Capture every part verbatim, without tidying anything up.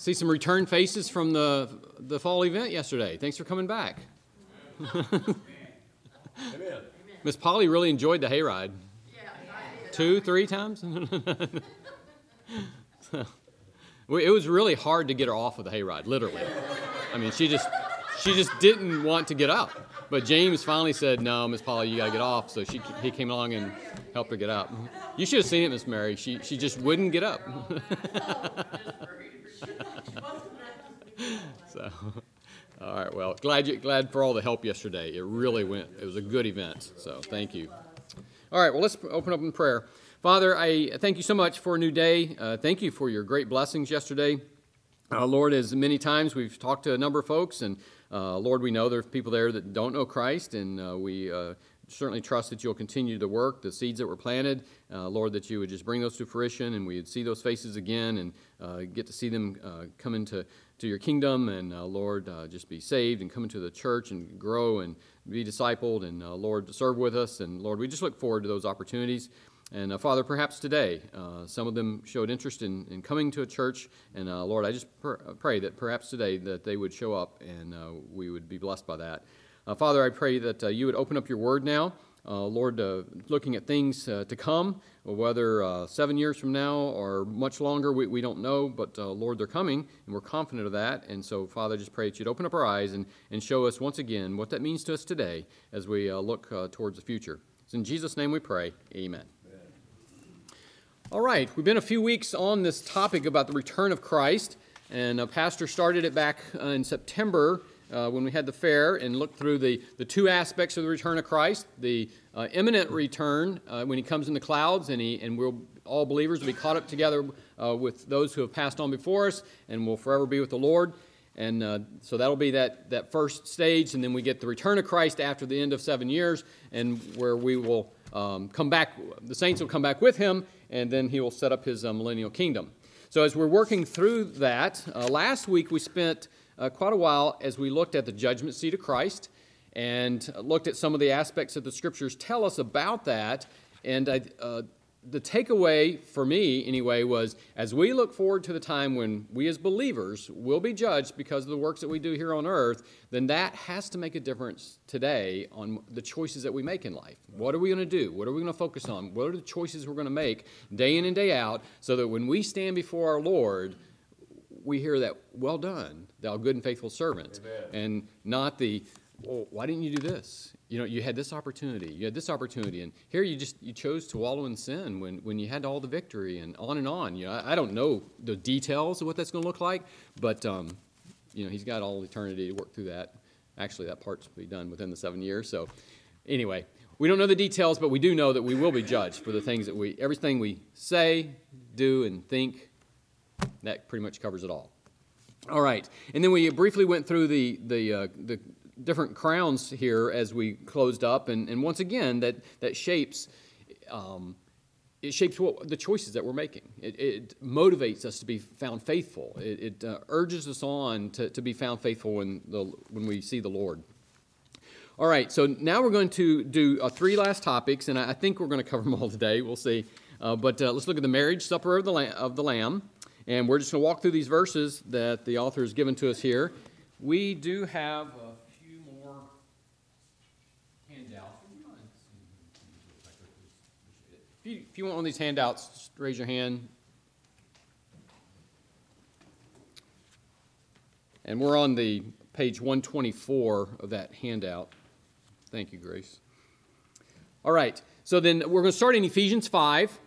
see some return faces from the the fall event yesterday. Thanks for coming back. Amen. Miss Polly really enjoyed the hayride. Yeah, I did. Two, three times? So, it was really hard to get her off of the hayride, literally. I mean, she just she just didn't want to get up. But James finally said, no, Miss Polly, you got to get off. So she he came along and helped her get up. You should have seen it, Miss Mary. She she just wouldn't get up. So, all right, well, glad you, glad for all the help yesterday. It really went. It was a good event. So thank you. All right, well, let's open up in prayer. Father, I thank you so much for a new day. Uh, thank you for your great blessings yesterday. Uh, Lord, as many times we've talked to a number of folks, and uh, Lord, we know there's people there that don't know Christ, and uh, we uh, certainly trust that you'll continue to work the seeds that were planted. Uh, Lord, that you would just bring those to fruition, and we would see those faces again, and uh, get to see them uh, come into to your kingdom, and uh, Lord, uh, just be saved and come into the church and grow and be discipled, and uh, Lord, serve with us. And Lord, we just look forward to those opportunities. And uh, Father, perhaps today, uh, some of them showed interest in, in coming to a church. And uh, Lord, I just pr- pray that perhaps today that they would show up and uh, we would be blessed by that. Uh, Father, I pray that uh, you would open up your word now. Uh, Lord, uh, looking at things uh, to come, whether uh, seven years from now or much longer, we, we don't know. But uh, Lord, they're coming, and we're confident of that. And so, Father, just pray that you'd open up our eyes and, and show us once again what that means to us today as we uh, look uh, towards the future. It's in Jesus' name we pray. Amen. All right, we've been a few weeks on this topic about the return of Christ, and a pastor started it back uh, in September uh, when we had the fair and looked through the, the two aspects of the return of Christ, the uh, imminent return uh, when he comes in the clouds, and, he, and we'll, all believers will be caught up together uh, with those who have passed on before us, and will forever be with the Lord. And uh, so that'll be that, that first stage, and then we get the return of Christ after the end of seven years, and where we will um, come back, the saints will come back with him, and then he will set up his uh, millennial kingdom. So as we're working through that, uh, last week we spent uh, quite a while as we looked at the judgment seat of Christ, and looked at some of the aspects that the Scriptures tell us about that, and I, uh, the takeaway for me, anyway, was as we look forward to the time when we as believers will be judged because of the works that we do here on earth, then that has to make a difference today on the choices that we make in life. What are we going to do? What are we going to focus on? What are the choices we're going to make day in and day out so that when we stand before our Lord, we hear that, well done, thou good and faithful servant, Amen. And not the, well, why didn't you do this? You know, you had this opportunity, you had this opportunity, and here you just, you chose to wallow in sin when, when you had all the victory, and on and on. You know, I, I don't know the details of what that's going to look like, but, um, you know, he's got all eternity to work through that. Actually, that part's will be done within the seven years. So anyway, we don't know the details, but we do know that we will be judged for the things that we, everything we say, do, and think. That pretty much covers it all. All right, and then we briefly went through the, the, uh, the, different crowns here as we closed up, and, and once again that that shapes um, it shapes what the choices that we're making. It, it motivates us to be found faithful. It, it uh, urges us on to, to be found faithful when the when we see the Lord. All right, so now we're going to do uh, three last topics, and I, I think we're going to cover them all today. We'll see, uh, but uh, let's look at the marriage supper of the Lamb, of the Lamb, and we're just going to walk through these verses that the author has given to us here. We do have a few more handouts. If you, if you want one of these handouts, just raise your hand. And we're on the page one twenty-four of that handout. Thank you, Grace. All right, so then we're going to start in Ephesians five.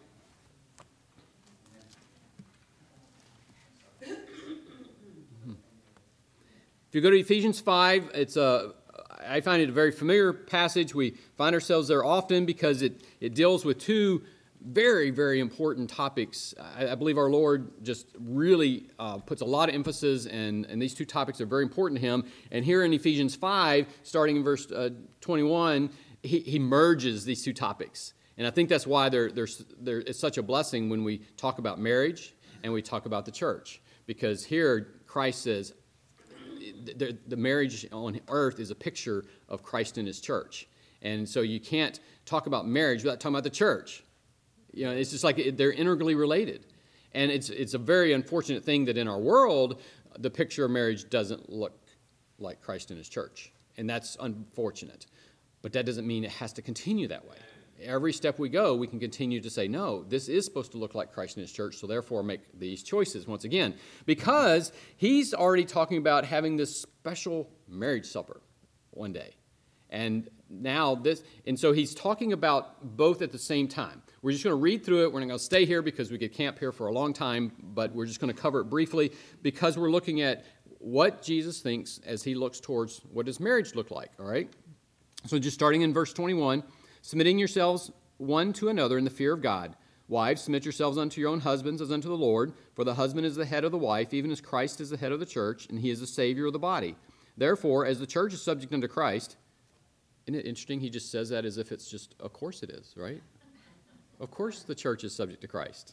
If you go to Ephesians five, it's a, I find it a very familiar passage. We find ourselves there often because it, it deals with two very, very important topics. I, I believe our Lord just really uh, puts a lot of emphasis, and, and these two topics are very important to him. And here in Ephesians five, starting in verse uh, twenty-one, he, he merges these two topics. And I think that's why they're, they're, they're, it's such a blessing when we talk about marriage and we talk about the church. Because here Christ says, The, the marriage on earth is a picture of Christ and his church. And so you can't talk about marriage without talking about the church. You know, it's just like they're integrally related. And it's it's a very unfortunate thing that in our world, the picture of marriage doesn't look like Christ and his church. And that's unfortunate. But that doesn't mean it has to continue that way. Every step we go, we can continue to say, no, this is supposed to look like Christ and his church, so therefore make these choices once again. Because he's already talking about having this special marriage supper one day. And now this, and so he's talking about both at the same time. We're just going to read through it. We're not going to stay here because we could camp here for a long time, but we're just going to cover it briefly because we're looking at what Jesus thinks as he looks towards what does marriage look like, all right? So just starting in verse twenty-one, submitting yourselves one to another in the fear of God. Wives, submit yourselves unto your own husbands as unto the Lord, for the husband is the head of the wife, even as Christ is the head of the church, and he is the Savior of the body. Therefore, as the church is subject unto Christ, isn't it interesting? He just says that as if it's just, of course it is, right? Of course the church is subject to Christ.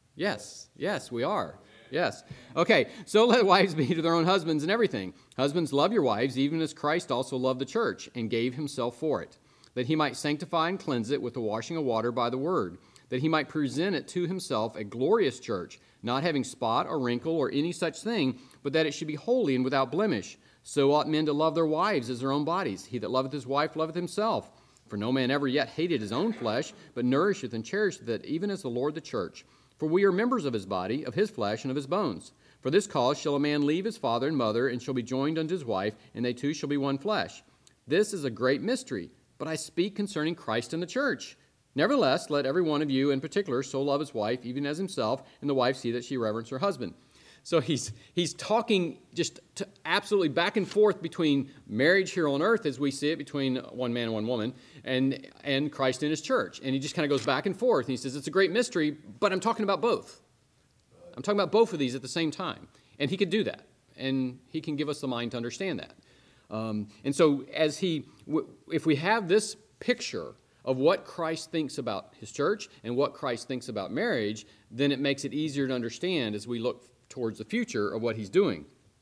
Yes, yes, we are. Yes. Okay, so let wives be to their own husbands in everything. Husbands, love your wives, even as Christ also loved the church and gave himself for it, that he might sanctify and cleanse it with the washing of water by the word, that he might present it to himself a glorious church, not having spot or wrinkle or any such thing, but that it should be holy and without blemish. So ought men to love their wives as their own bodies. He that loveth his wife loveth himself. For no man ever yet hated his own flesh, but nourisheth and cherisheth it, even as the Lord the church. For we are members of his body, of his flesh, and of his bones. For this cause shall a man leave his father and mother, and shall be joined unto his wife, and they two shall be one flesh. This is a great mystery, but I speak concerning Christ and the church. Nevertheless, let every one of you in particular so love his wife, even as himself, and the wife see that she reverence her husband. So he's he's talking just to absolutely back and forth between marriage here on earth as we see it between one man and one woman and, and Christ and his church. And he just kind of goes back and forth. And he says, it's a great mystery, but I'm talking about both. I'm talking about both of these at the same time. And he could do that. And he can give us the mind to understand that. Um, and so as he, if we have this picture of what Christ thinks about his church and what Christ thinks about marriage, then it makes it easier to understand as we look towards the future of what he's doing.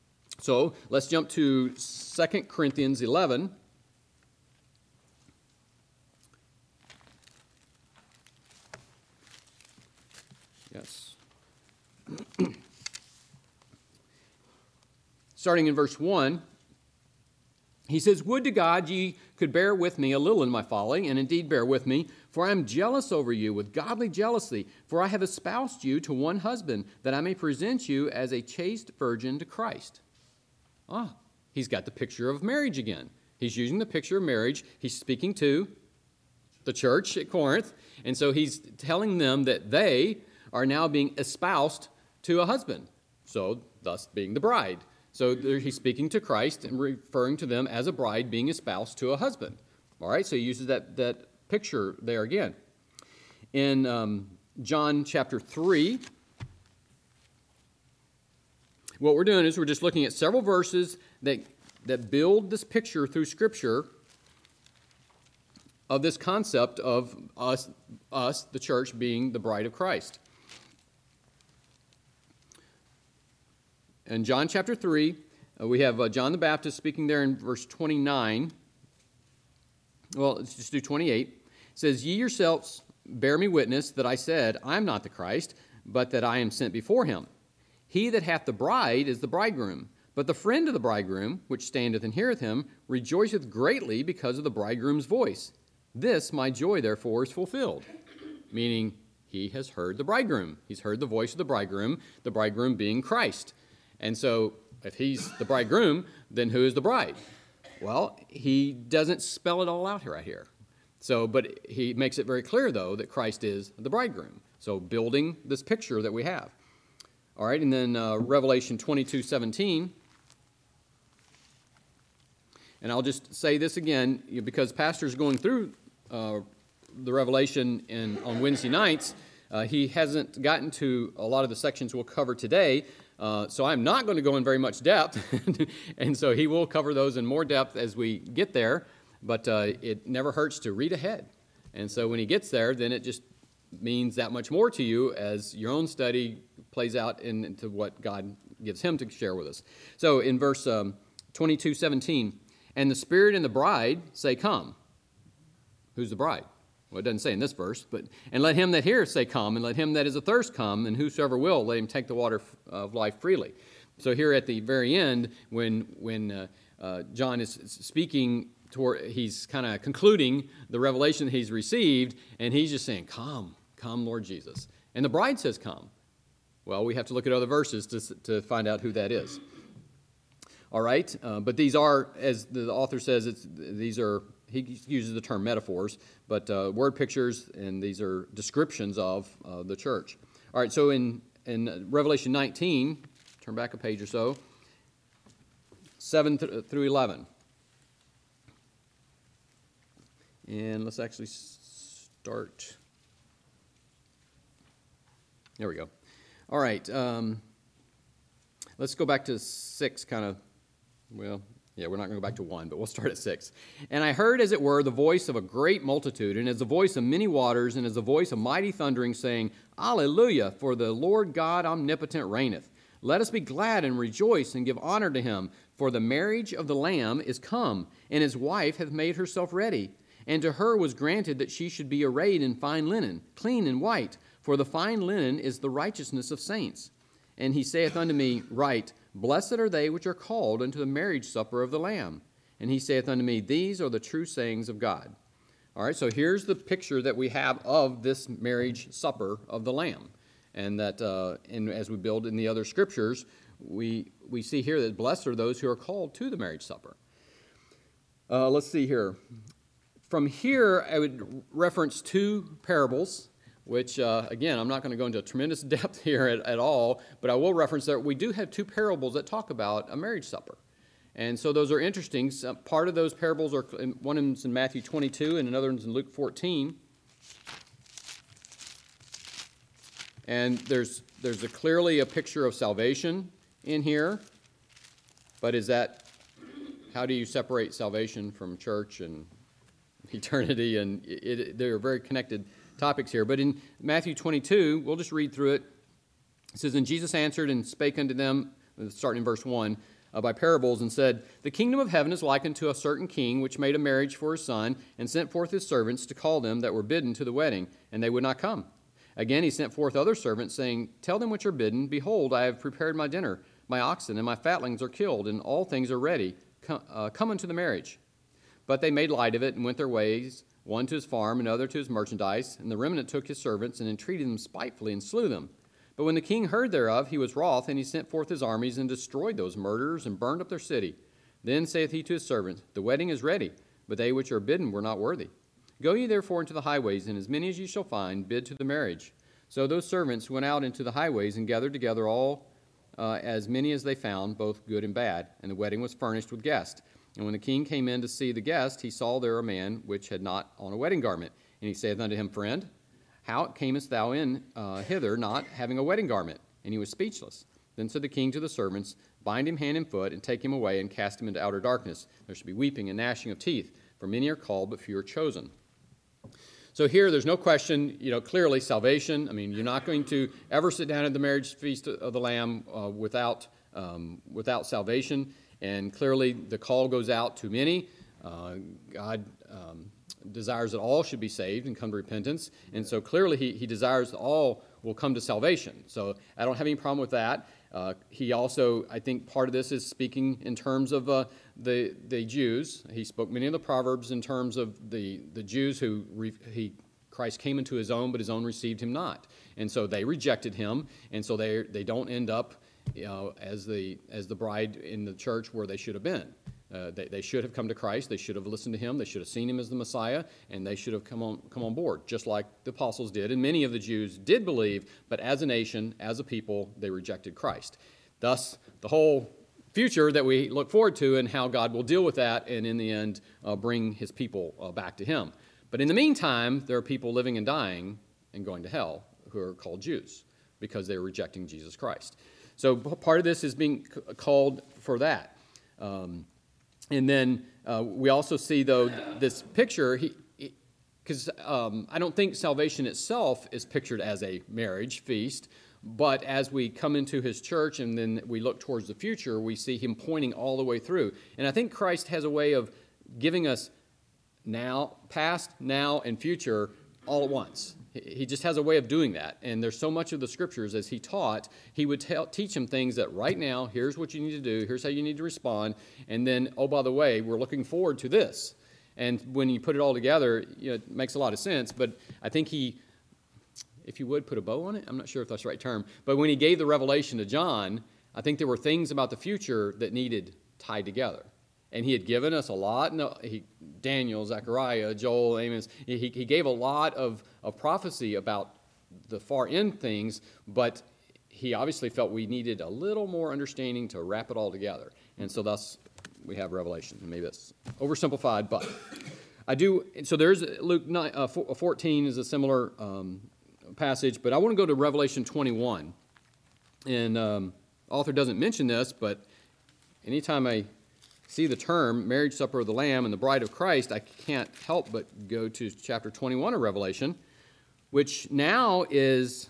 So let's jump to Second Corinthians eleven. Yes. Starting in verse one, he says, would to God ye could bear with me a little in my folly, and indeed bear with me, for I am jealous over you with godly jealousy, for I have espoused you to one husband, that I may present you as a chaste virgin to Christ. Ah, he's got the picture of marriage again. He's using the picture of marriage. He's speaking to the church at Corinth, and so he's telling them that they are now being espoused to a husband, so thus being the bride. So he's speaking to Christ and referring to them as a bride being espoused to a husband. All right, so he uses that, that picture there again. In um, John chapter three, what we're doing is we're just looking at several verses that, that build this picture through Scripture of this concept of us, us, the church, being the bride of Christ. In John chapter three, uh, we have uh, John the Baptist speaking there in verse twenty-nine. Well, let's just do twenty-eight. It says, ye yourselves bear me witness that I said, I am not the Christ, but that I am sent before him. He that hath the bride is the bridegroom. But the friend of the bridegroom, which standeth and heareth him, rejoiceth greatly because of the bridegroom's voice. This my joy therefore is fulfilled. Meaning, he has heard the bridegroom. He's heard the voice of the bridegroom, the bridegroom being Christ. And so, if he's the bridegroom, then who is the bride? Well, he doesn't spell it all out right here. So, but he makes it very clear, though, that Christ is the bridegroom. So, building this picture that we have. All right, and then uh, Revelation twenty-two seventeen. And I'll just say this again, because Pastor's going through uh, the Revelation in, on Wednesday nights. Uh, he hasn't gotten to a lot of the sections we'll cover today. Uh, so I'm not going to go in very much depth, and so he will cover those in more depth as we get there, but uh, it never hurts to read ahead. And so when he gets there, then it just means that much more to you as your own study plays out in, into what God gives him to share with us. So in verse um, twenty-two seventeen, and the Spirit and the bride say, come. Who's the bride? Well, it doesn't say in this verse, but, and let him that heareth say, come, and let him that is athirst come, and whosoever will, let him take the water of life freely. So here at the very end, when, when uh, uh, John is speaking, toward, he's kind of concluding the revelation that he's received, and he's just saying, come, come, Lord Jesus. And the bride says, come. Well, we have to look at other verses to, to find out who that is. All right, uh, but these are, as the author says, it's, these are, he uses the term metaphors, but uh, word pictures, and these are descriptions of uh, the church. All right, so in, in Revelation nineteen, turn back a page or so, seven th- through eleven. And let's actually start. There we go. All right, um, let's go back to six, kind of, well, yeah, we're not going to go back to one, but we'll start at six. And I heard, as it were, the voice of a great multitude, and as the voice of many waters, and as the voice of mighty thundering, saying, Alleluia, for the Lord God omnipotent reigneth. Let us be glad and rejoice and give honor to him, for the marriage of the Lamb is come, and his wife hath made herself ready. And to her was granted that she should be arrayed in fine linen, clean and white, for the fine linen is the righteousness of saints. And he saith unto me, Write, Blessed are they which are called unto the marriage supper of the Lamb. And he saith unto me, These are the true sayings of God. All right, so here's the picture that we have of this marriage supper of the Lamb. And that, uh, and as we build in the other scriptures, we we see here that blessed are those who are called to the marriage supper. Uh, let's see here. From here, I would reference two parables, which, uh, again, I'm not going to go into tremendous depth here at, at all, but I will reference that we do have two parables that talk about a marriage supper. And so those are interesting. Some, part of those parables are, one of them is in Matthew twenty-two and another one's in Luke fourteen. And there's there's a clearly a picture of salvation in here, but is that, how do you separate salvation from church and eternity? And it, it, they're very connected topics here. But in Matthew twenty-two, we'll just read through it. It says, And Jesus answered and spake unto them, starting in verse one, uh, by parables, and said, The kingdom of heaven is likened to a certain king, which made a marriage for his son, and sent forth his servants to call them that were bidden to the wedding, and they would not come. Again he sent forth other servants, saying, Tell them which are bidden, Behold, I have prepared my dinner. My oxen and my fatlings are killed, and all things are ready. Come, uh, come unto the marriage. But they made light of it, and went their ways, one to his farm, another to his merchandise. And the remnant took his servants, and entreated them spitefully, and slew them. But when the king heard thereof, he was wroth, and he sent forth his armies, and destroyed those murderers, and burned up their city. Then saith he to his servants, The wedding is ready, but they which are bidden were not worthy. Go ye therefore into the highways, and as many as ye shall find, bid to the marriage. So those servants went out into the highways, and gathered together all uh, as many as they found, both good and bad. And the wedding was furnished with guests. And when the king came in to see the guest, he saw there a man which had not on a wedding garment. And he saith unto him, Friend, how camest thou in uh, hither, not having a wedding garment? And he was speechless. Then said the king to the servants, Bind him hand and foot, and take him away, and cast him into outer darkness. There shall be weeping and gnashing of teeth, for many are called, but few are chosen. So here, there's no question, you know, clearly salvation. I mean, you're not going to ever sit down at the marriage feast of the Lamb uh, without um, without salvation. And clearly, the call goes out to many. Uh, God um, desires that all should be saved and come to repentance. And so clearly, he, he desires that all will come to salvation. So I don't have any problem with that. Uh, he also, I think part of this is speaking in terms of uh, the the Jews. He spoke many of the Proverbs in terms of the, the Jews who re, he Christ came into his own, but his own received him not. And so they rejected him, and so they they don't end up, you know, as the as the bride in the church where they should have been. Uh, they, they should have come to Christ. They should have listened to him. They should have seen him as the Messiah, and they should have come on come on board, just like the apostles did. And many of the Jews did believe, but as a nation, as a people, they rejected Christ. Thus, the whole future that we look forward to and how God will deal with that and in the end uh, bring his people uh, back to him. But in the meantime, there are people living and dying and going to hell who are called Jews because they are rejecting Jesus Christ. So part of this is being c- called for that. Um, And then uh, we also see, though, this picture, because um, I don't think salvation itself is pictured as a marriage feast, but as we come into his church and then we look towards the future, we see him pointing all the way through. And I think Christ has a way of giving us now, past, now, and future all at once. He just has a way of doing that. And there's so much of the scriptures, as he taught, he would tell, teach them things that right now, here's what you need to do, here's how you need to respond, and then, oh, by the way, we're looking forward to this. And when you put it all together, you know, it makes a lot of sense. But I think he, if you would put a bow on it, I'm not sure if that's the right term, but when he gave the revelation to John, I think there were things about the future that needed tied together. And he had given us a lot. No, he, Daniel, Zechariah, Joel, Amos. He, he gave a lot of, of prophecy about the far end things, but he obviously felt we needed a little more understanding to wrap it all together. And so thus we have Revelation. Maybe that's oversimplified, but I do. So there's Luke nine, uh, fourteen is a similar um, passage, but I want to go to Revelation twenty-one. And um, author doesn't mention this, but anytime I see the term marriage supper of the Lamb and the bride of Christ, I can't help but go to chapter twenty-one of Revelation, which now is,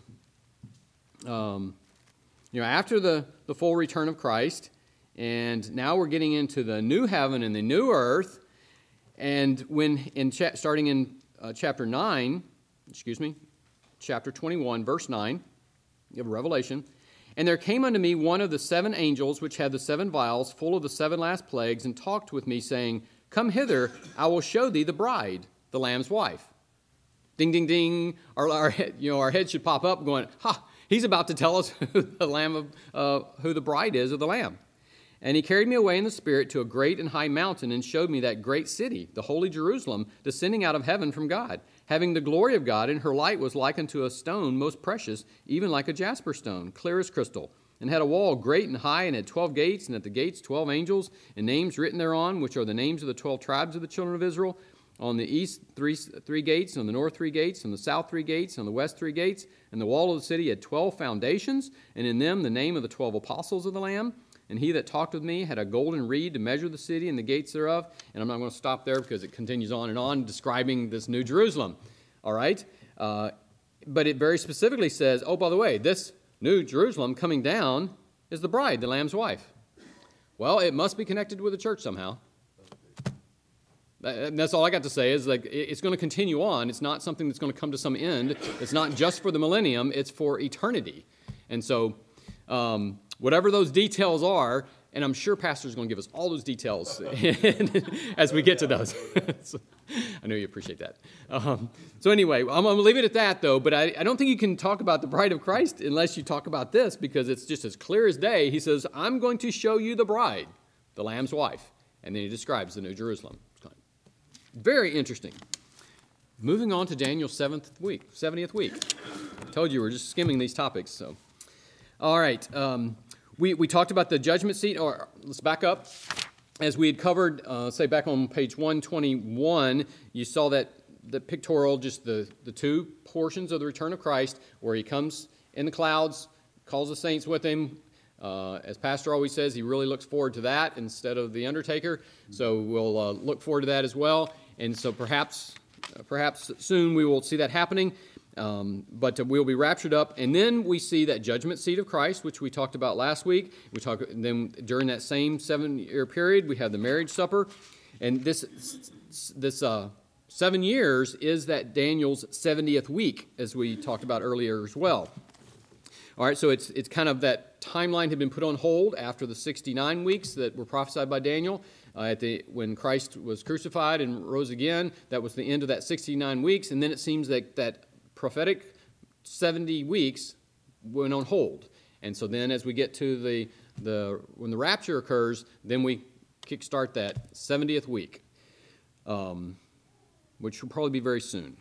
um, you know, after the, the full return of Christ, and now we're getting into the new heaven and the new earth, and when in cha- starting in uh, chapter nine, excuse me, chapter twenty-one, verse nine of Revelation. And there came unto me one of the seven angels which had the seven vials full of the seven last plagues, and talked with me, saying, Come hither, I will show thee the bride, the Lamb's wife. Ding, ding, ding. Our, our, you know, our head should pop up going, ha, he's about to tell us who the, Lamb of, uh, who the bride is of the Lamb. And he carried me away in the Spirit to a great and high mountain, and showed me that great city, the holy Jerusalem, descending out of heaven from God, having the glory of God, and her light was like unto a stone most precious, even like a jasper stone, clear as crystal, and had a wall great and high, and had twelve gates, and at the gates twelve angels, and names written thereon, which are the names of the twelve tribes of the children of Israel. On the east three, three gates, on the north three gates, on the south three gates, on the west three gates, and the wall of the city had twelve foundations, and in them the name of the twelve apostles of the Lamb. And he that talked with me had a golden reed to measure the city and the gates thereof. And I'm not going to stop there because it continues on and on describing this new Jerusalem. All right? Uh, but it very specifically says, oh, by the way, this new Jerusalem coming down is the bride, the Lamb's wife. Well, it must be connected with the church somehow. And that's all I got to say is like it's going to continue on. It's not something that's going to come to some end. It's not just for the millennium. It's for eternity. And so um, whatever those details are, and I'm sure Pastor's going to give us all those details as we get to those. So, I know you appreciate that. Um, so anyway, I'm going to leave it at that, though. But I, I don't think you can talk about the bride of Christ unless you talk about this, because it's just as clear as day. He says, I'm going to show you the bride, the Lamb's wife. And then he describes the New Jerusalem. Very interesting. Moving on to Daniel's seventh week, seventieth week. I told you we're just skimming these topics. So, all right. Um, we we talked about the judgment seat. Or let's back up. As we had covered, uh, say back on page one twenty-one, you saw that the pictorial, just the the two portions of the return of Christ, where he comes in the clouds, calls the saints with him. Uh, as Pastor always says, he really looks forward to that instead of the undertaker. So we'll uh, look forward to that as well. And so perhaps uh, perhaps soon we will see that happening. Um, but uh, we'll be raptured up. And then we see that judgment seat of Christ, which we talked about last week. We talk, then during that same seven-year period, we have the marriage supper. And this, this uh, seven years is that Daniel's seventieth week, as we talked about earlier as well. All right, so it's it's kind of that timeline had been put on hold after the sixty-nine weeks that were prophesied by Daniel. Uh, at the when Christ was crucified and rose again, that was the end of that sixty-nine weeks. And then it seems that that prophetic seventy weeks went on hold. And so then as we get to the, the when the rapture occurs, then we kickstart that seventieth week, um, which will probably be very soon.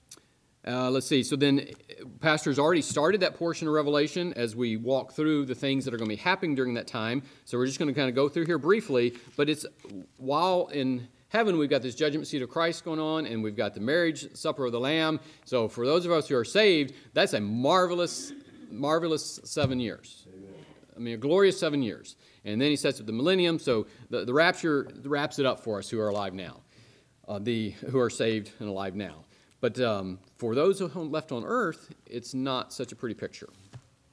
Uh, let's see. So then Pastor's already started that portion of Revelation as we walk through the things that are going to be happening during that time. So we're just going to kind of go through here briefly. But it's while in heaven we've got this judgment seat of Christ going on, and we've got the marriage supper of the Lamb. So for those of us who are saved, that's a marvelous, marvelous seven years. I mean, a glorious seven years. And then he sets up the millennium. So the, the rapture wraps it up for us who are alive now, uh, the who are saved and alive now. But um, for those who are left on earth, it's not such a pretty picture.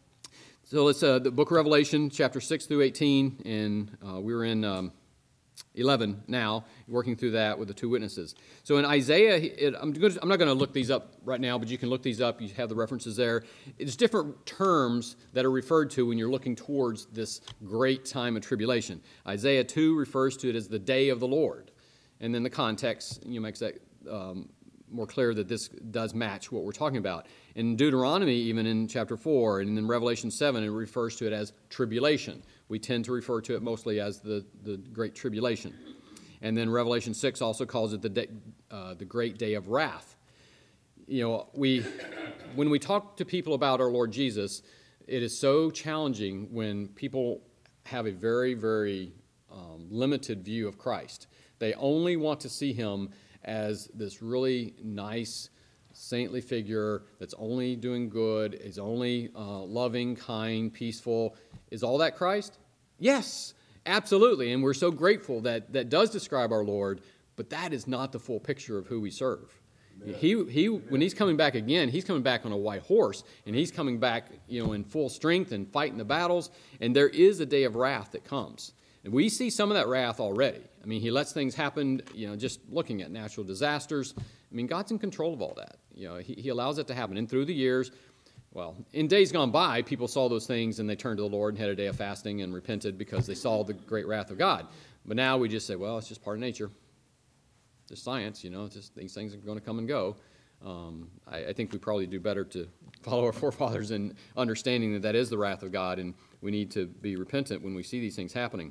So let's, uh, the book of Revelation, chapter six through eighteen, and uh, we were in um, eleven now, working through that with the two witnesses. So in Isaiah, it, I'm, good, I'm not going to look these up right now, but you can look these up. You have the references there. It's different terms that are referred to when you're looking towards this great time of tribulation. Isaiah two refers to it as the day of the Lord. And then the context, you know, makes that um, more clear that this does match what we're talking about. In Deuteronomy, even in chapter four, and in Revelation seven, it refers to it as tribulation. We tend to refer to it mostly as the, the Great Tribulation. And then Revelation six also calls it the day, uh, the Great Day of Wrath. You know, we when we talk to people about our Lord Jesus, it is so challenging when people have a very, very um, limited view of Christ. They only want to see him as this really nice, saintly figure that's only doing good, is only uh, loving, kind, peaceful. Is all that Christ? Yes, absolutely. And we're so grateful that that does describe our Lord, but that is not the full picture of who we serve. Amen. He he when he's coming back again, he's coming back on a white horse, and he's coming back, you know, in full strength and fighting the battles, and there is a day of wrath that comes. And we see some of that wrath already. I mean, he lets things happen, you know, just looking at natural disasters. I mean, God's in control of all that. You know, he, he allows it to happen. And through the years, well, in days gone by, people saw those things and they turned to the Lord and had a day of fasting and repented because they saw the great wrath of God. But now we just say, well, it's just part of nature. Just science, you know, it's just these things are going to come and go. Um, I, I think we probably do better to follow our forefathers in understanding that that is the wrath of God, and we need to be repentant when we see these things happening.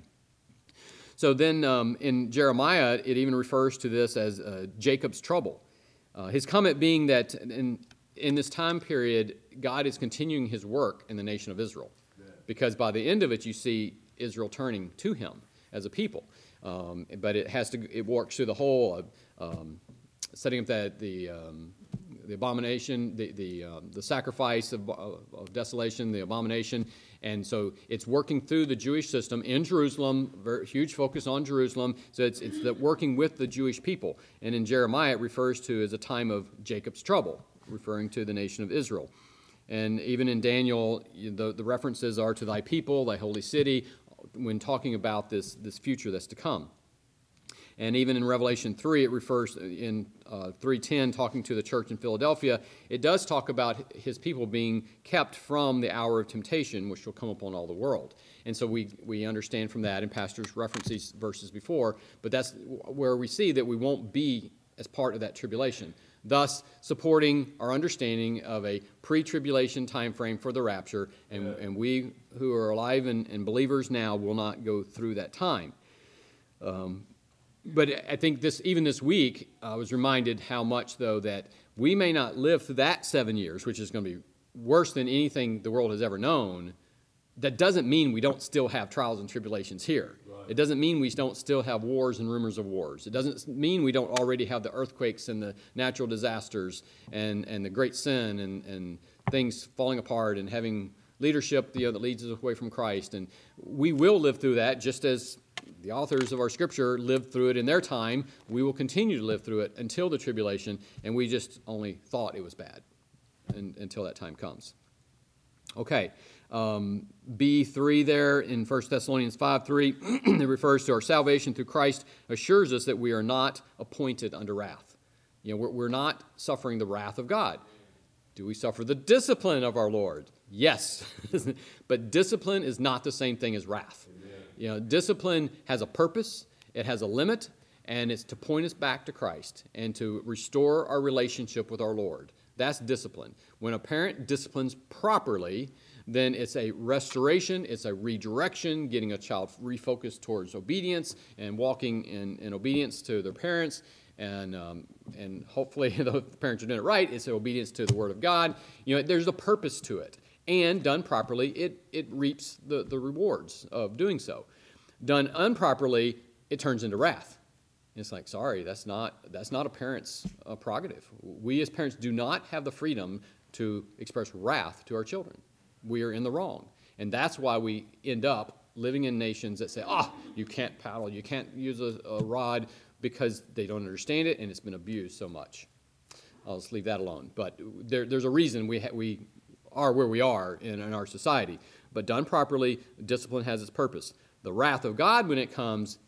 So then um, in Jeremiah, it even refers to this as uh, Jacob's trouble. Uh, his comment being that in, in this time period, God is continuing his work in the nation of Israel. Because by the end of it, you see Israel turning to him as a people. Um, but it has to, it works through the whole, uh, um, setting up that the um, the abomination, the the, um, the sacrifice of, of desolation, the abomination. And so it's working through the Jewish system in Jerusalem, very huge focus on Jerusalem. So it's it's the working with the Jewish people. And in Jeremiah, it refers to as a time of Jacob's trouble, referring to the nation of Israel. And even in Daniel, the, the references are to thy people, thy holy city, when talking about this, this future that's to come. And even in Revelation three, it refers in uh, three ten, talking to the church in Philadelphia, it does talk about his people being kept from the hour of temptation, which will come upon all the world. And so we, we understand from that, and pastors referenced these verses before, but that's where we see that we won't be as part of that tribulation, thus supporting our understanding of a pre-tribulation time frame for the rapture, and, yeah. and we who are alive and, and believers now will not go through that time. Um, But I think this, even this week, I was reminded how much, though, that we may not live through that seven years, which is going to be worse than anything the world has ever known. That doesn't mean we don't still have trials and tribulations here. Right. It doesn't mean we don't still have wars and rumors of wars. It doesn't mean we don't already have the earthquakes and the natural disasters and, and the great sin and, and things falling apart and having leadership, you know, that leads us away from Christ. And we will live through that just as the authors of our scripture lived through it in their time. We will continue to live through it until the tribulation, and we just only thought it was bad and, until that time comes. Okay, um, B three there in First Thessalonians five three, it refers to our salvation through Christ, assures us that we are not appointed under wrath. You know, we're, we're not suffering the wrath of God. Do we suffer the discipline of our Lord? Yes, but discipline is not the same thing as wrath. You know, discipline has a purpose, it has a limit, and it's to point us back to Christ and to restore our relationship with our Lord. That's discipline. When a parent disciplines properly, then it's a restoration, it's a redirection, getting a child refocused towards obedience and walking in, in obedience to their parents. And um, and hopefully, though the parents are doing it right, it's obedience to the Word of God. You know, there's a purpose to it. And done properly, it, it reaps the, the rewards of doing so. Done improperly, it turns into wrath. It's like, sorry, that's not that's not a parent's uh, prerogative. We as parents do not have the freedom to express wrath to our children. We are in the wrong. And that's why we end up living in nations that say, ah, oh, you can't paddle, you can't use a, a rod, because they don't understand it and it's been abused so much. I'll just leave that alone. But there, there's a reason we ha- we are where we are in, in our society. But done properly, discipline has its purpose. The wrath of God, when it comes,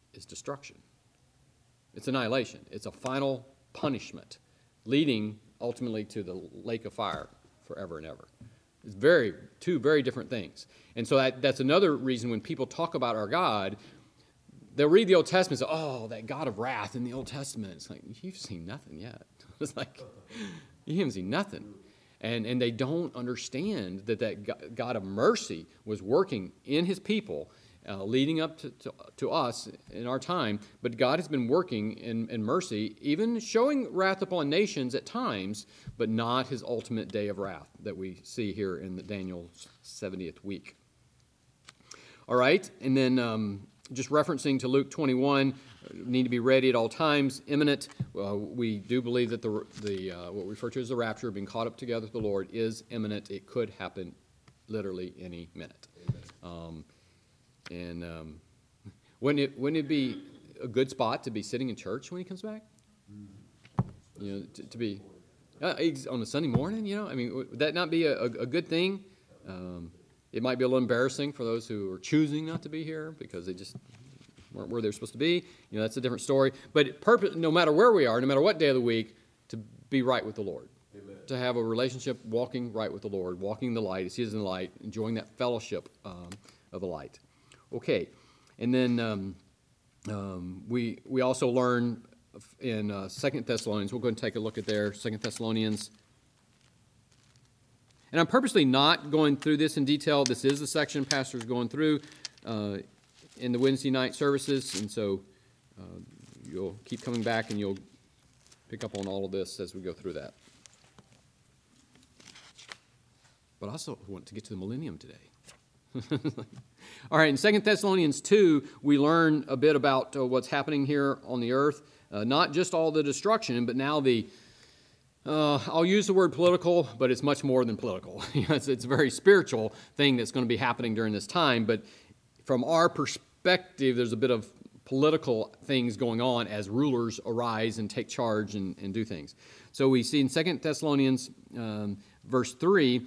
is destruction. It's annihilation. It's a final punishment, leading ultimately to the lake of fire forever and ever. It's very two very different things. And so that, that's another reason when people talk about our God, they'll read the Old Testament and say, oh, that God of wrath in the Old Testament. It's like, you've seen nothing yet. It's like, you haven't seen nothing. And, and they don't understand that that God of mercy was working in his people, uh, leading up to, to, to us in our time. But God has been working in, in mercy, even showing wrath upon nations at times, but not his ultimate day of wrath that we see here in the Daniel's seventieth week. All right, and then um, just referencing to Luke twenty-one, need to be ready at all times, imminent. Uh, we do believe that the the uh, what we refer to as the rapture, being caught up together with the Lord, is imminent. It could happen literally any minute. Um, and um, wouldn't it wouldn't it be a good spot to be sitting in church when he comes back? You know, to, to be uh, on a Sunday morning. You know, I mean, would that not be a, a, a good thing? Um, it might be a little embarrassing for those who are choosing not to be here because they just weren't where they're supposed to be. You know, that's a different story. But purpose, no matter where we are, no matter what day of the week, to be right with the Lord. Amen. To have a relationship walking right with the Lord, walking the light as he is in the light, enjoying that fellowship um, of the light. Okay. And then um, um, we we also learn in uh, Second Thessalonians, we'll go and take a look at there, Second Thessalonians. And I'm purposely not going through this in detail. This is the section Pastor's going through uh, in the Wednesday night services, and so uh, you'll keep coming back and you'll pick up on all of this as we go through that. But I also want to get to the millennium today. All right, in Second Thessalonians two, we learn a bit about uh, what's happening here on the earth. Uh, not just all the destruction, but now the, uh, I'll use the word political, but it's much more than political. it's, it's a very spiritual thing that's going to be happening during this time. But from our perspective, there's a bit of political things going on as rulers arise and take charge and, and do things. So we see in Second Thessalonians um, verse three,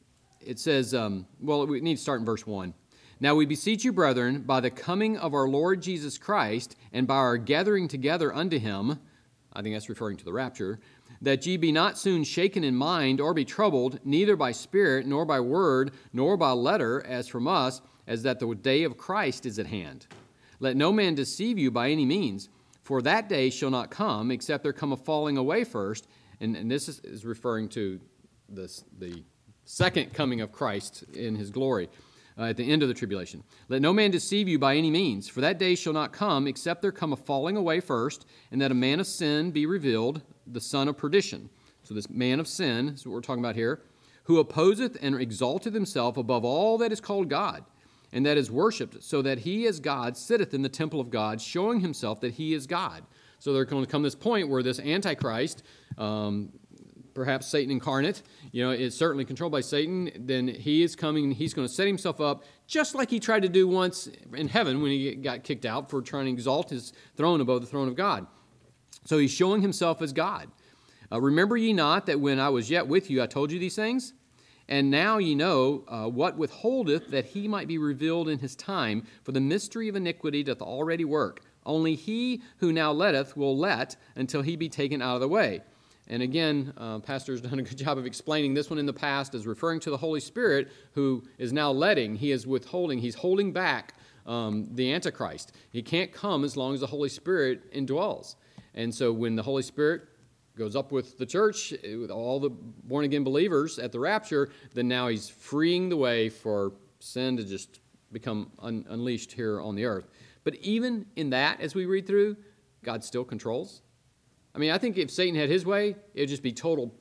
it says, um, well, we need to start in verse one. Now we beseech you, brethren, by the coming of our Lord Jesus Christ, and by our gathering together unto him, I think that's referring to the rapture, that ye be not soon shaken in mind, or be troubled, neither by spirit, nor by word, nor by letter, as from us, as that the day of Christ is at hand. Let no man deceive you by any means, for that day shall not come, except there come a falling away first, and, and this is, is referring to this, the second coming of Christ in his glory. Uh, at the end of the tribulation. Let no man deceive you by any means, for that day shall not come, except there come a falling away first, and that a man of sin be revealed, the son of perdition. So this man of sin is what we're talking about here, who opposeth and exalteth himself above all that is called God, and that is worshipped, so that he as God sitteth in the temple of God, showing himself that he is God. So there's going to come this point where this Antichrist, um, perhaps Satan incarnate, you know, is certainly controlled by Satan, then he is coming, he's going to set himself up just like he tried to do once in heaven when he got kicked out for trying to exalt his throne above the throne of God. So he's showing himself as God. Uh, Remember ye not that when I was yet with you, I told you these things? And now ye know uh, what withholdeth that he might be revealed in his time, for the mystery of iniquity doth already work. Only he who now letteth will let until he be taken out of the way. And again, uh, Pastor's done a good job of explaining this one in the past as referring to the Holy Spirit, who is now letting, he is withholding, he's holding back um, the Antichrist. He can't come as long as the Holy Spirit indwells. And so when the Holy Spirit goes up with the church, with all the born-again believers at the rapture, then now he's freeing the way for sin to just become un- unleashed here on the earth. But even in that, as we read through, God still controls. I mean, I think if Satan had his way, it would just be total,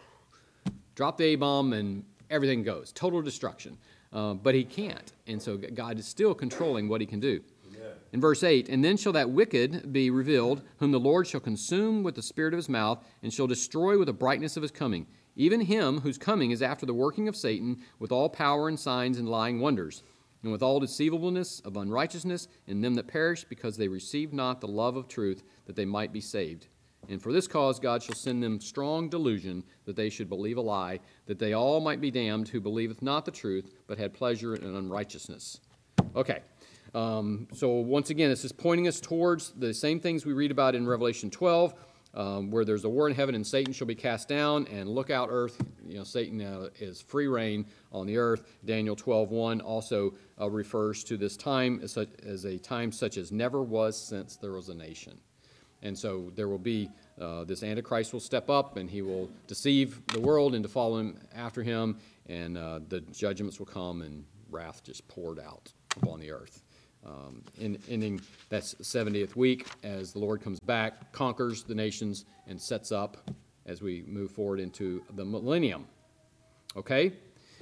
drop the A-bomb and everything goes, total destruction. Uh, but he can't, and so God is still controlling what he can do. Amen. In verse eight, and then shall that wicked be revealed, whom the Lord shall consume with the spirit of his mouth, and shall destroy with the brightness of his coming, even him whose coming is after the working of Satan, with all power and signs and lying wonders, and with all deceivableness of unrighteousness in them that perish, because they receive not the love of truth, that they might be saved. And for this cause God shall send them strong delusion, that they should believe a lie, that they all might be damned who believeth not the truth, but had pleasure in unrighteousness. Okay, Um, so once again, this is pointing us towards the same things we read about in Revelation twelve, um, where there's a war in heaven and Satan shall be cast down, and look out, earth, you know, Satan uh, is free reign on the earth. Daniel twelve one also uh, refers to this time as, such, as a time such as never was since there was a nation. And so there will be, uh, this Antichrist will step up, and he will deceive the world into following after him, and uh, the judgments will come, and wrath just poured out upon the earth. Um, in, ending that seventieth week as the Lord comes back, conquers the nations, and sets up as we move forward into the millennium. Okay?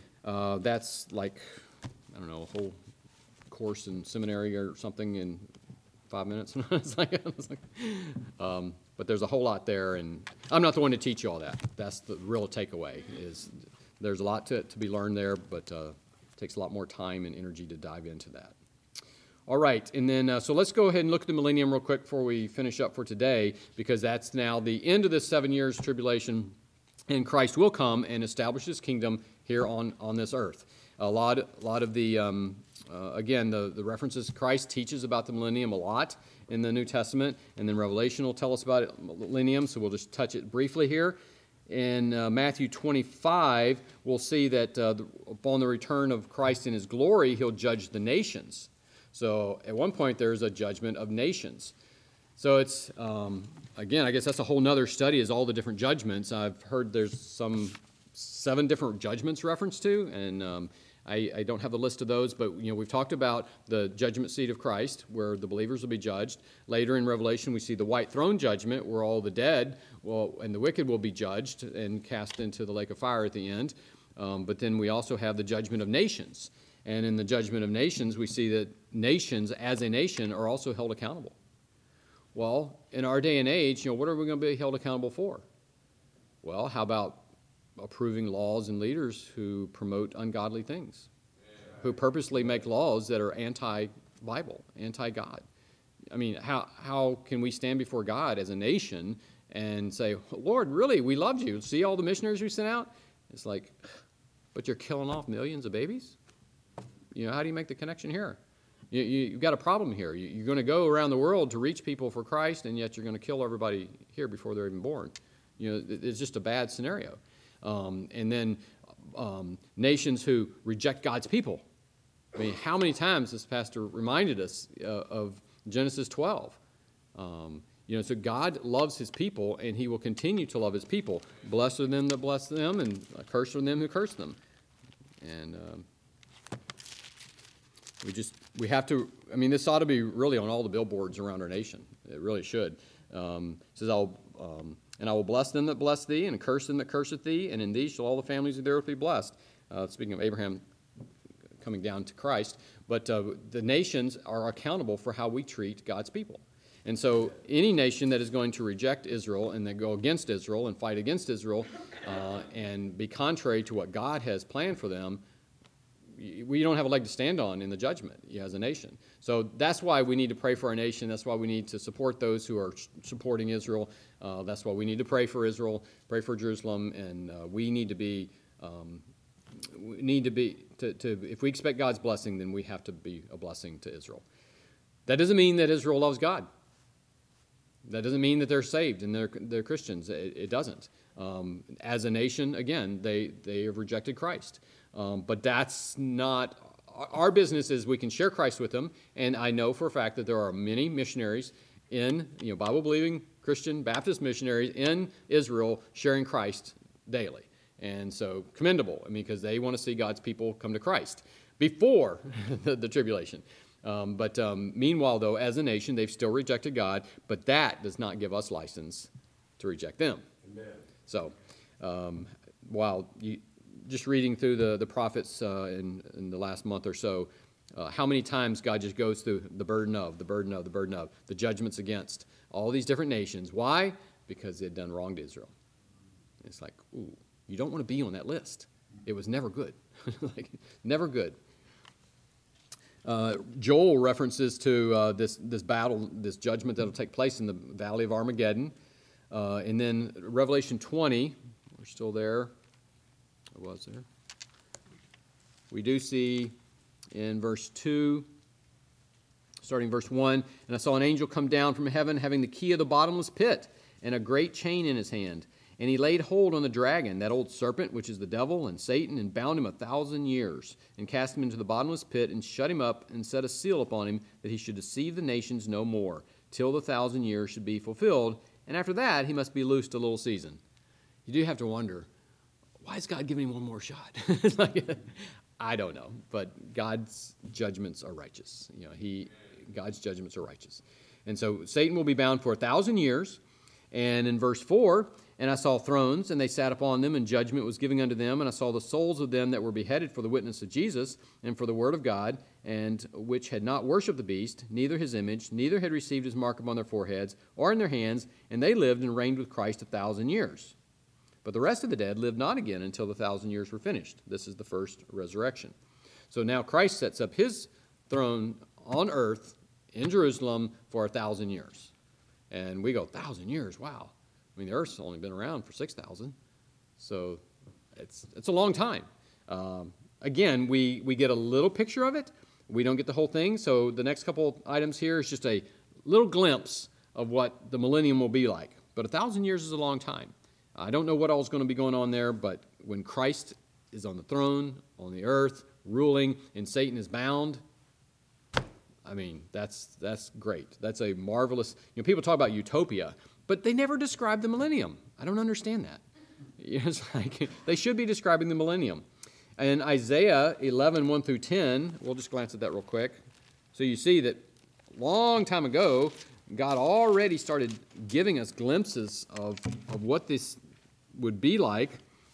Uh, that's like, I don't know, a whole course in seminary or something in five minutes. it's like, it's like, um, but there's a whole lot there, and I'm not the one to teach you all that. That's the real takeaway, is there's a lot to, to be learned there, but uh, it takes a lot more time and energy to dive into that. All right, and then, uh, so let's go ahead and look at the millennium real quick before we finish up for today, because that's now the end of this seven years tribulation, and Christ will come and establish his kingdom here on, on this earth. A lot, a lot of the, um, uh, again, the, the references, Christ teaches about the millennium a lot in the New Testament, and then Revelation will tell us about it, millennium, so we'll just touch it briefly here. In uh, Matthew twenty-five, we'll see that uh, the, upon the return of Christ in his glory, he'll judge the nations. So at one point, there's a judgment of nations. So it's, um, again, I guess that's a whole nother study, is all the different judgments. I've heard there's some seven different judgments referenced to, and um, I, I don't have the list of those, but you know we've talked about the judgment seat of Christ, where the believers will be judged. Later in Revelation, we see the white throne judgment, where all the dead will, and the wicked will be judged and cast into the lake of fire at the end. Um, but then we also have the judgment of nations. And in the judgment of nations, we see that nations, as a nation, are also held accountable. Well, in our day and age, you know, what are we going to be held accountable for? Well, how about approving laws and leaders who promote ungodly things, who purposely make laws that are anti-Bible, anti-God? I mean, how how can we stand before God as a nation and say, Lord, really, we loved you. See all the missionaries we sent out? It's like, but you're killing off millions of babies? You know, how do you make the connection here? You, you, you've got a problem here. You, you're going to go around the world to reach people for Christ, and yet you're going to kill everybody here before they're even born. You know, it, it's just a bad scenario. Um, and then um, nations who reject God's people. I mean, how many times this pastor reminded us uh, of Genesis twelve? Um, you know, so God loves his people, and he will continue to love his people. Blessed are them that bless them, and cursed are them who curse them. And um, we just, we have to, I mean, this ought to be really on all the billboards around our nation. It really should. Um, it says, I'll, um, and I will bless them that bless thee, and curse them that curseth thee, and in thee shall all the families of the earth be blessed. Uh, speaking of Abraham coming down to Christ. But uh, the nations are accountable for how we treat God's people. And so any nation that is going to reject Israel and then go against Israel and fight against Israel uh, and be contrary to what God has planned for them, we don't have a leg to stand on in the judgment as a nation. So that's why we need to pray for our nation. That's why we need to support those who are supporting Israel. Uh, that's why we need to pray for Israel, pray for Jerusalem, and uh, we need to be, um, we need to be, to, to, if we expect God's blessing, then we have to be a blessing to Israel. That doesn't mean that Israel loves God. That doesn't mean that they're saved and they're, they're Christians. It, it doesn't. Um, as a nation, again, they, they have rejected Christ. Um, but that's not, our business is we can share Christ with them, and I know for a fact that there are many missionaries in, you know, Bible-believing Christian Baptist missionaries in Israel sharing Christ daily. And so commendable, I mean, because they want to see God's people come to Christ before the, the tribulation. Um, but um, meanwhile, though, as a nation, they've still rejected God, but that does not give us license to reject them. Amen. So um, while you... just reading through the, the prophets uh, in, in the last month or so, uh, how many times God just goes through the burden of, the burden of, the burden of, the judgments against all these different nations. Why? Because they'd done wrong to Israel. It's like, ooh, you don't want to be on that list. It was never good. like, never good. Uh, Joel references to uh, this, this battle, this judgment that will take place in the Valley of Armageddon. Uh, and then Revelation twenty, we're still there. Was there? We do see in verse two starting verse one. And I saw an angel come down from heaven, having the key of the bottomless pit and a great chain in his hand. And he laid hold on the dragon, that old serpent, which is the devil and Satan, and bound him a thousand years, and cast him into the bottomless pit, and shut him up, and set a seal upon him, that he should deceive the nations no more, till the thousand years should be fulfilled. And after that, he must be loosed a little season. You do have to wonder, why is God giving him one more shot? like, I don't know, but God's judgments are righteous. You know, he, God's judgments are righteous. And so Satan will be bound for a thousand years. And in verse four, and I saw thrones, and they sat upon them, and judgment was given unto them. And I saw the souls of them that were beheaded for the witness of Jesus and for the word of God, and which had not worshipped the beast, neither his image, neither had received his mark upon their foreheads or in their hands, and they lived and reigned with Christ a thousand years. But the rest of the dead lived not again until the thousand years were finished. This is the first resurrection. So now Christ sets up his throne on earth in Jerusalem for a thousand years. And we go, thousand years, wow. I mean, the earth's only been around for six thousand. So it's it's a long time. Um, again, we, we get a little picture of it. We don't get the whole thing. So the next couple items here is just a little glimpse of what the millennium will be like. But a thousand years is a long time. I don't know what all is going to be going on there, but when Christ is on the throne, on the earth, ruling, and Satan is bound, I mean, that's that's great. That's a marvelous, you know, people talk about utopia, but they never describe the millennium. I don't understand that. It's like, they should be describing the millennium. And Isaiah eleven, one through ten, we'll just glance at that real quick. So you see that a long time ago, God already started giving us glimpses of, of what this would be like.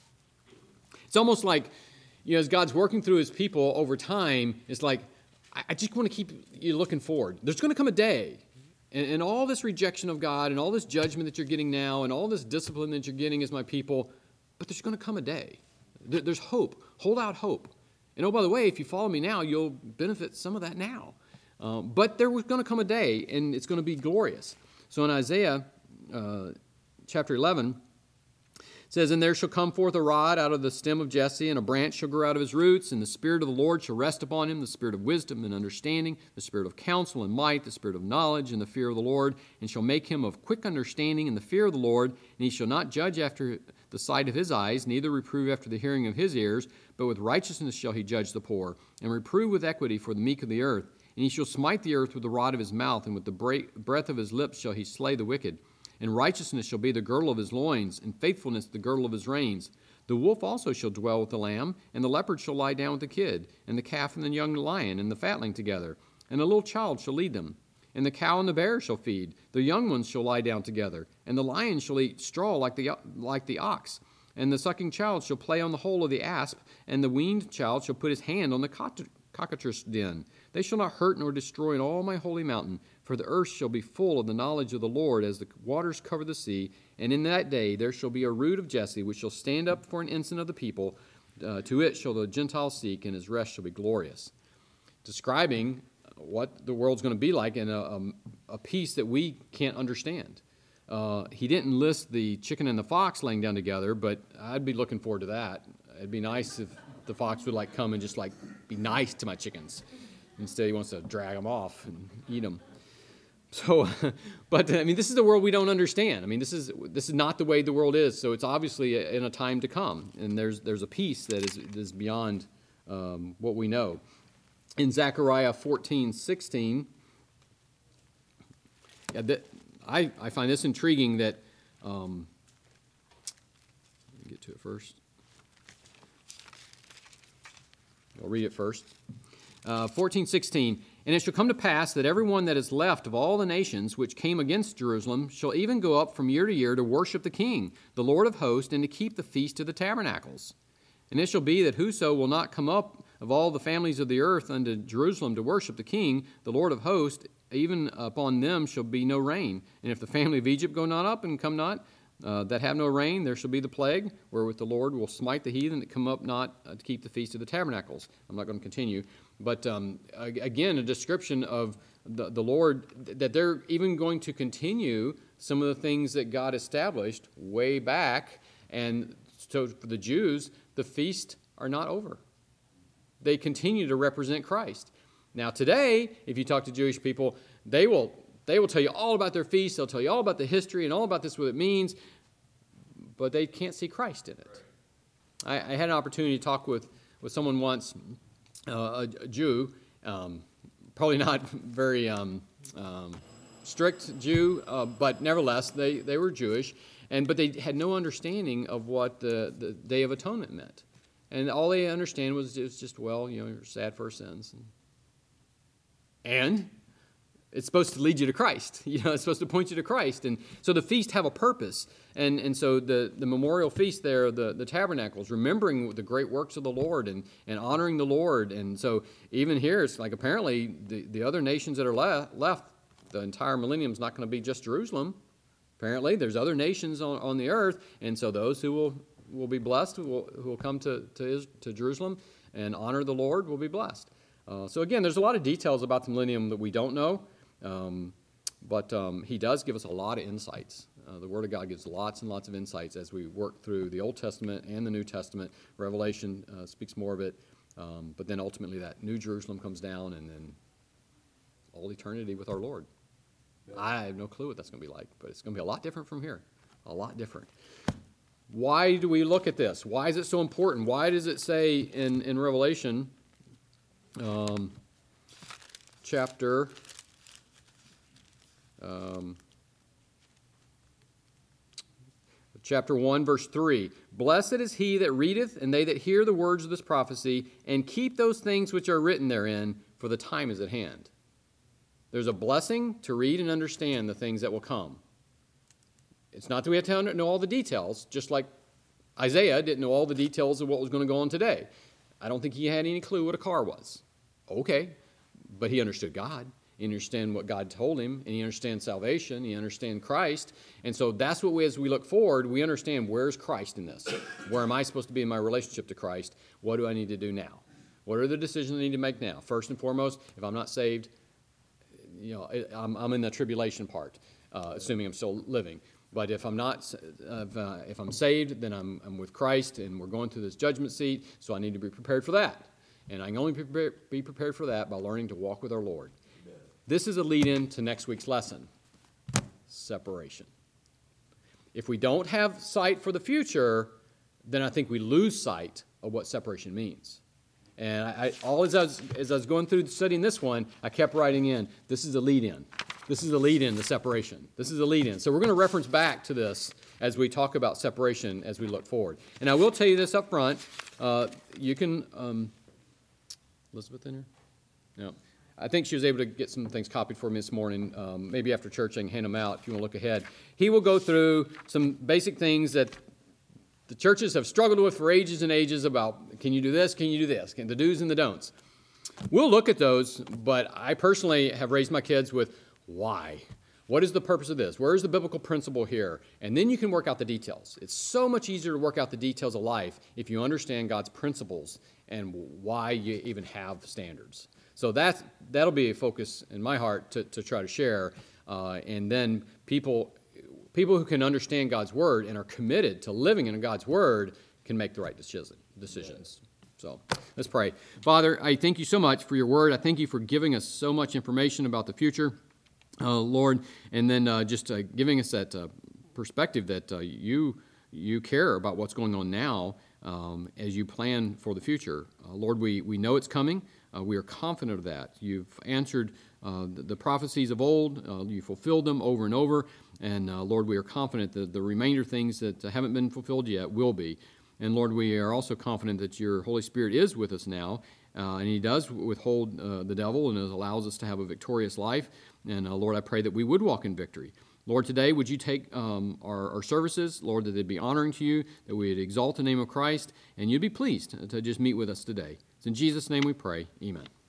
It's almost like, you know, as God's working through his people over time, it's like, I, I just want to keep you looking forward. There's going to come a day, and, and all this rejection of God, and all this judgment that you're getting now, and all this discipline that you're getting as my people, but there's going to come a day. There, there's hope. Hold out hope. And oh, by the way, if you follow me now, you'll benefit some of that now. Um, but there was going to come a day, and it's going to be glorious. So in Isaiah uh, chapter eleven, it says, And there shall come forth a rod out of the stem of Jesse, and a branch shall grow out of his roots, and the Spirit of the Lord shall rest upon him, the Spirit of wisdom and understanding, the Spirit of counsel and might, the Spirit of knowledge and the fear of the Lord, and shall make him of quick understanding in the fear of the Lord, and he shall not judge after the sight of his eyes, neither reprove after the hearing of his ears, but with righteousness shall he judge the poor, and reprove with equity for the meek of the earth. And he shall smite the earth with the rod of his mouth, and with the breath of his lips shall he slay the wicked. And righteousness shall be the girdle of his loins, and faithfulness the girdle of his reins. The wolf also shall dwell with the lamb, and the leopard shall lie down with the kid, and the calf and the young lion and the fatling together. And a little child shall lead them. And the cow and the bear shall feed. The young ones shall lie down together. And the lion shall eat straw like the, like the ox. And the sucking child shall play on the hole of the asp, and the weaned child shall put his hand on the cockatrice den. They shall not hurt nor destroy in all my holy mountain, for the earth shall be full of the knowledge of the Lord as the waters cover the sea. And in that day there shall be a root of Jesse, which shall stand up for an ensign of the people. Uh, to it shall the Gentiles seek, and his rest shall be glorious. Describing what the world's going to be like in a, a, a piece that we can't understand. Uh, he didn't list the chicken and the fox laying down together, but I'd be looking forward to that. It'd be nice if the fox would like come and just like be nice to my chickens. Instead, he wants to drag them off and eat them. So, but I mean, this is the world we don't understand. I mean, this is this is not the way the world is. So it's obviously in a time to come, and there's there's a peace that is is beyond um, what we know. In Zechariah fourteen sixteen, yeah, that, I I find this intriguing. That um, let me get to it first. I'll read it first. Uh, fourteen sixteen. And it shall come to pass that every one that is left of all the nations which came against Jerusalem shall even go up from year to year to worship the King, the Lord of hosts, and to keep the feast of the tabernacles. And it shall be that whoso will not come up of all the families of the earth unto Jerusalem to worship the King, the Lord of hosts, even upon them shall be no rain. And if the family of Egypt go not up and come not, uh, that have no rain, there shall be the plague, wherewith the Lord will smite the heathen that come up not uh, to keep the feast of the tabernacles. I'm not going to continue. But um, again, a description of the, the Lord, that they're even going to continue some of the things that God established way back. And so for the Jews, the feasts are not over. They continue to represent Christ. Now today, if you talk to Jewish people, they will they will tell you all about their feasts, they'll tell you all about the history and all about this, what it means, but they can't see Christ in it. I, I had an opportunity to talk with, with someone once, uh, a, a Jew, um, probably not very um, um, strict Jew, uh, but nevertheless, they, they were Jewish, and but they had no understanding of what the, the Day of Atonement meant. And all they understand was, it was just, well, you know, you're sad for our sins. And, and it's supposed to lead you to Christ. You know, it's supposed to point you to Christ. And so the feast have a purpose. And and so the, the memorial feast there, the, the tabernacles, remembering the great works of the Lord and, and honoring the Lord. And so even here, it's like apparently the, the other nations that are le- left, the entire millennium is not going to be just Jerusalem. Apparently, there's other nations on, on the earth. And so those who will, will be blessed, who will, who will come to, to, to Jerusalem and honor the Lord will be blessed. Uh, so again, there's a lot of details about the millennium that we don't know. Um, but um, he does give us a lot of insights. Uh, the Word of God gives lots and lots of insights as we work through the Old Testament and the New Testament. Revelation uh, speaks more of it. Um, but then ultimately that New Jerusalem comes down and then all eternity with our Lord. Yeah. I have no clue what that's going to be like, but it's going to be a lot different from here. A lot different. Why do we look at this? Why is it so important? Why does it say in, in Revelation um, chapter... Um, chapter one, verse three, blessed is he that readeth, and they that hear the words of this prophecy, and keep those things which are written therein, for the time is at hand. There's a blessing to read and understand the things that will come. It's not that we have to know all the details, just like Isaiah didn't know all the details of what was going to go on today. I don't think he had any clue what a car was. Okay, but he understood God. He understands what God told him, and he understands salvation, he understands Christ. And so that's what we, as we look forward, we understand, where's Christ in this? Where am I supposed to be in my relationship to Christ? What do I need to do now? What are the decisions I need to make now? First and foremost, if I'm not saved, you know, I'm, I'm in the tribulation part, uh, assuming I'm still living. But if I'm not, uh, if, uh, if I'm saved, then I'm, I'm with Christ, and we're going through this judgment seat, so I need to be prepared for that. And I can only prepare, be prepared for that by learning to walk with our Lord. This is a lead-in to next week's lesson, separation. If we don't have sight for the future, then I think we lose sight of what separation means. And I, I, all as I, was, as I was going through studying this one, I kept writing in, this is a lead-in. This is a lead-in to separation. This is a lead-in. So we're going to reference back to this as we talk about separation as we look forward. And I will tell you this up front. Uh, you can, um, Elizabeth in here? No. I think she was able to get some things copied for me this morning. Um, maybe after church I can hand them out if you want to look ahead. He will go through some basic things that the churches have struggled with for ages and ages about, can you do this, can you do this, can the do's and the don'ts. We'll look at those, but I personally have raised my kids with why. What is the purpose of this? Where is the biblical principle here? And then you can work out the details. It's so much easier to work out the details of life if you understand God's principles and why you even have standards. So that's, that'll be a focus in my heart to, to try to share. Uh, and then people, people who can understand God's Word and are committed to living in God's Word can make the right decision, decisions. So let's pray. Father, I thank you so much for your Word. I thank you for giving us so much information about the future, uh, Lord, and then uh, just uh, giving us that uh, perspective that uh, you, you care about what's going on now um, as you plan for the future. Uh, Lord, we, we know it's coming. Uh, we are confident of that. You've answered uh, the, the prophecies of old. Uh, you fulfilled them over and over. And uh, Lord, we are confident that the remainder things that haven't been fulfilled yet will be. And Lord, we are also confident that your Holy Spirit is with us now. Uh, and he does withhold uh, the devil and allows us to have a victorious life. And uh, Lord, I pray that we would walk in victory. Lord, today would you take um, our, our services, Lord, that they'd be honoring to you, that we'd exalt the name of Christ, and you'd be pleased to just meet with us today. It's in Jesus' name we pray. Amen.